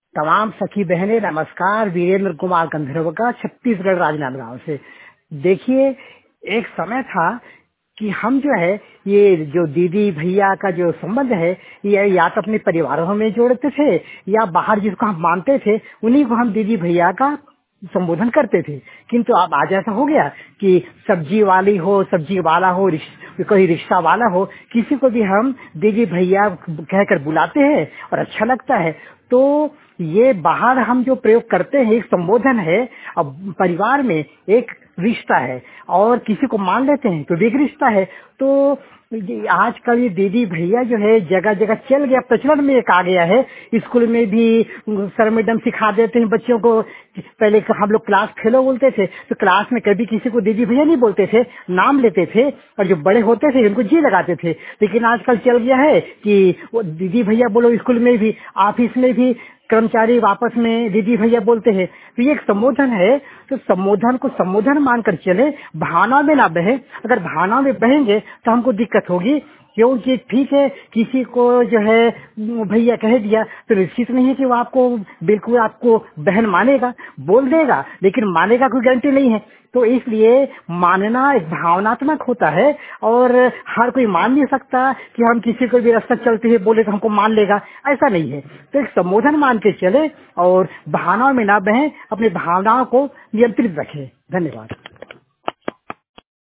तमाम सखी बहने नमस्कार। वीरेंद्र कुमार गंधर्व का छत्तीसगढ़ राजनांदगांव से। देखिए, एक समय था कि हम जो है ये जो दीदी भैया का जो संबंध है ये या तो अपने परिवारों में जोड़ते थे या बाहर जिसको हम मानते थे उन्हीं को हम दीदी भैया का संबोधन करते थे। किंतु अब आज ऐसा हो गया कि सब्जी वाली हो, सब्जी वाला हो, कोई रिक्शा वाला हो, किसी को भी हम दीदी भैया कहकर बुलाते हैं और अच्छा लगता है। तो ये बाहर हम जो प्रयोग करते हैं एक संबोधन है, अब परिवार में एक रिश्ता है और किसी को मान लेते हैं तो भी एक रिश्ता है। तो आजकल ये दीदी भैया जो है जगह जगह चल गया, प्रचलन में एक आ गया है। स्कूल में भी सर मैडम सिखा देते हैं बच्चों को। पहले हम लोग क्लास फेलो बोलते थे तो क्लास में कभी किसी को दीदी भैया नहीं बोलते थे, नाम लेते थे और जो बड़े होते थे उनको जी लगाते थे। लेकिन आजकल चल गया है कि वो दीदी भैया बोलो, स्कूल में भी ऑफिस में भी कर्मचारी वापस में दीदी भैया बोलते हैं। तो ये एक संबोधन है, तो संबोधन को संबोधन मानकर चले, भावना में ना बहे। अगर भावना में बहेंगे तो हमको दिक्कत होगी, क्योंकि ठीक है किसी को जो है भैया कह दिया तो निश्चित नहीं है कि वो आपको बिल्कुल आपको बहन मानेगा, बोल देगा लेकिन मानेगा कोई गारंटी नहीं है। तो इसलिए मानना एक भावनात्मक होता है और हर कोई मान नहीं सकता कि हम किसी को भी रास्ता चलते हुए बोले तो हमको मान लेगा, ऐसा नहीं है। तो एक संबोधन मान के चले और भावनाओं में ना बहें, अपनी भावनाओं को नियंत्रित रखें। धन्यवाद।